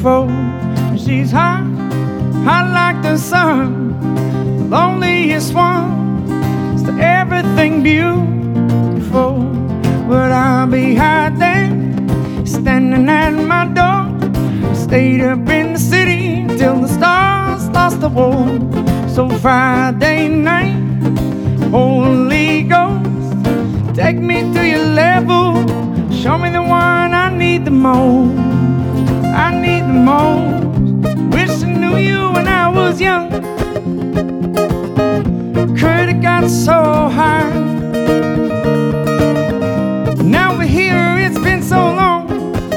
beautiful. She's hot, hot like the sun. The loneliest one is to everything beautiful. But I'll be hiding, standing at my door. Stayed up in the city till the stars lost the war. So Friday night, Holy Ghost, take me to your level. Show me the one I need the most. I need the most. Wish I knew you when I was young. Could've got so high. Now we're here, it's been so long.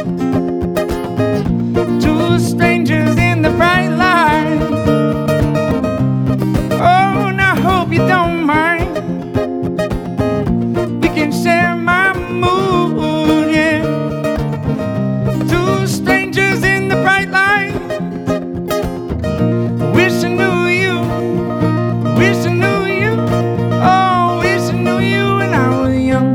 Two strangers in the bright light. Oh, and I hope you don't mind. We can share my mood, yeah. Two strangers in the bright light. Wish I knew you. Wish I knew you. Oh, wish I knew you when I was young.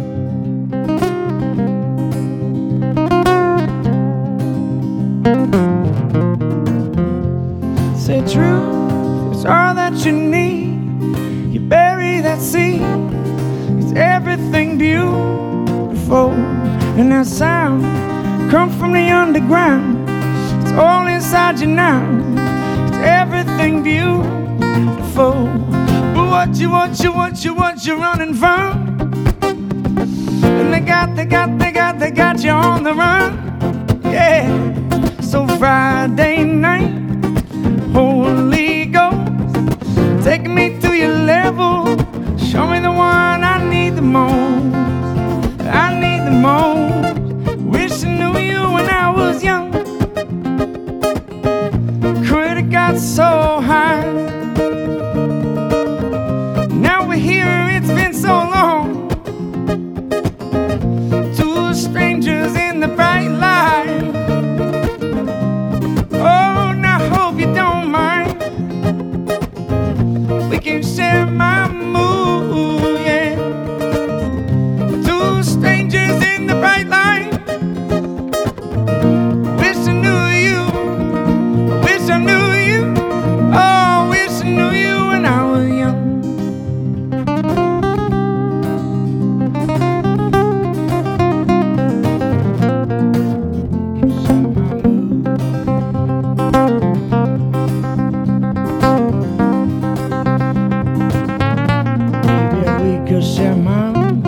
Say truth is all that you need. You bury that seed. It's everything beautiful. And that sound comes from the underground. It's all inside you now. It's everything beautiful. But what you running from? And they got you on the run. Yeah. So Friday night, Holy Ghost, take me to your level. Show me the one I need the most. I need the most. Wish I knew you when I was young. Could've got so high. Now we're here, it's been so long. Two strangers in the bright light. Oh, and I hope you don't mind. We can share my mood, yeah. Two strangers in the bright light. Wish I knew you. Wish I knew you. Oh, wish I knew you when I was young. Share my mood.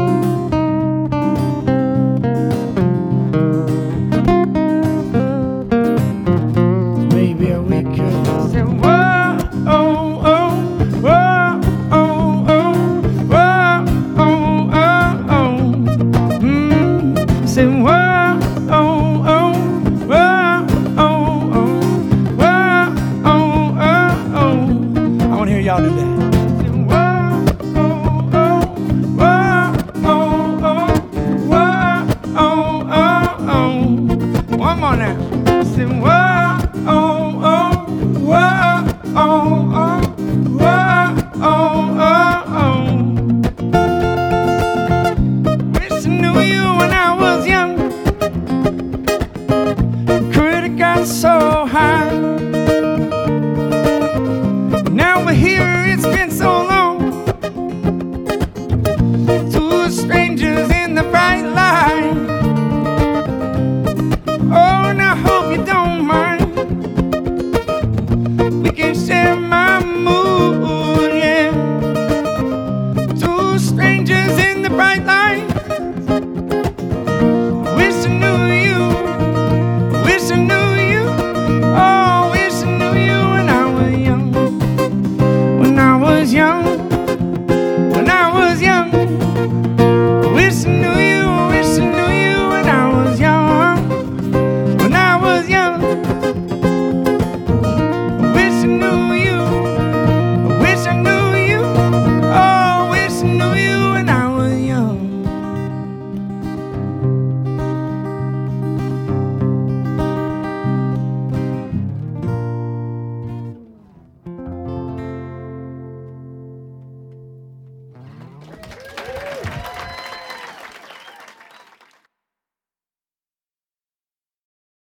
Maybe we could say whoa, oh, oh, whoa, oh, oh, whoa, oh, oh, oh. Say whoa, oh, oh, whoa, oh, oh, whoa, oh, oh, oh. I wanna hear y'all do that. One more now. Say whoa, oh, oh, whoa, oh, oh, whoa, oh, oh, oh. Wish I knew you when I was young. Could've got so high.